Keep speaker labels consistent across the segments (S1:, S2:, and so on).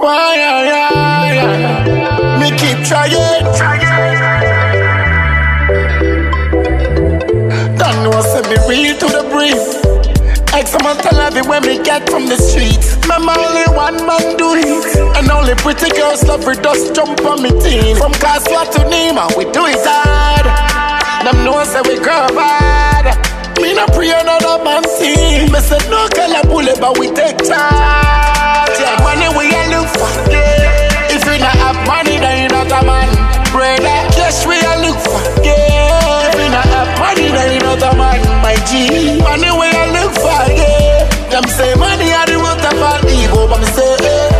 S1: Why, me keep trying. Don't know send me real to the brief. Excellent tell every when we get from the streets. Remember only one man do it. And only pretty girls love with us jump on me team. From Kaswa to Nima, we do it hard. Them know say we grow bad. Me no pray another man team. Me say no color bullet but we take charge. Yeah, money we a look for. Yeah. If you not have money then you not a man. Brother, cash we a look for. Yeah. If you not have money then you not a man. My G, money we a look for. Yeah. Them say money are the root of all evil, but me say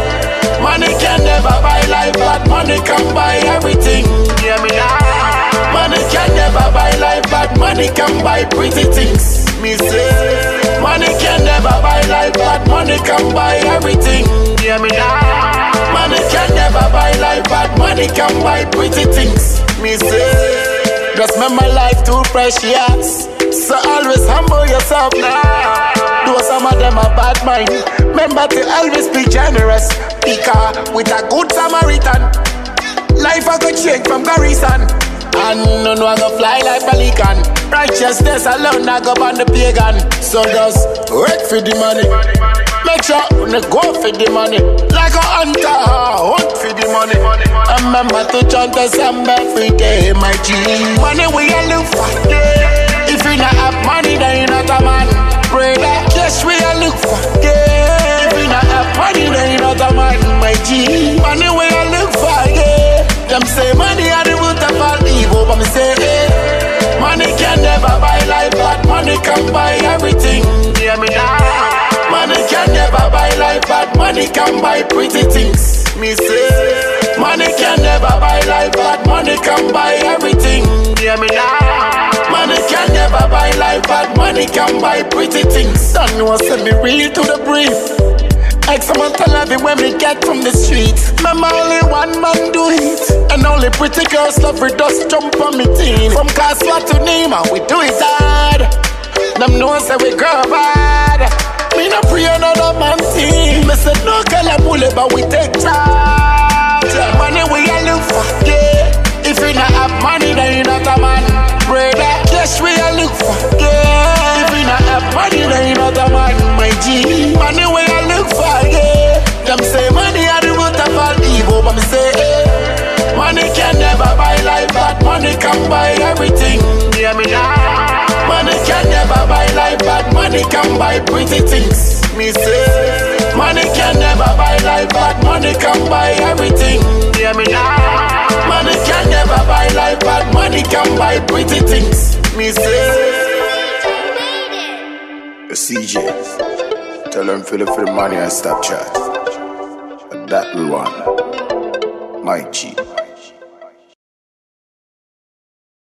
S1: money can never buy life, but money can buy everything. Yeah, me now. Money can never buy life, but money can buy pretty things. Me say, money can never buy life, but money can buy everything. Yeah, me now. Money can never buy life, but money can buy pretty things. Me say, just remember life too precious, so always humble yourself now. Though some of them are bad mind, remember to always be generous. Because with a good Samaritan, life I go change from Garrison. And none I go fly like pelican. Righteousness alone I go on the pagan. So just work for the money. Make sure you go for the money. Like a hunter, hunt for the money. Remember to chant the song every day, my G. Money we a look for. If you not have money, then you not a man. Brother, cash we a look for. If you not have money, then you not a man, my G. Money we a look for. Them say money are the root of all evil, but me say money can never buy life, but money can buy everything. Yeah, me now. Money can never buy life, but money can buy pretty things. Me say money can never buy life, but money can buy everything. Yeah, me now. Money can never buy life, but money can buy pretty things. Don't know send me real to the brief. Excellent tell every when we get from the streets. Remember only one man do it. And only pretty girls love with us jump on me team. From Kaswa to Nima, we do it hard. Them know say we grow bad. Me no pray another man team. Me say no color bullet but we take charge. Yeah, money we a look for. Yeah. If you not have money then you not a man. Brother, cash we a look for. Yeah. If you not have money then you not a man. My G, money we a look for. Yeah. Them say money are the root of all evil, but me say money can never buy life, but money can buy everything. Yeah, me now. Money can never buy life, but money can buy pretty things. Me say money can never buy life, but money can buy everything. Yeah, me now. Money can never buy life, but money can buy pretty things. Me say CJ, tell them fill it for the money and stop chat. That we want. My G.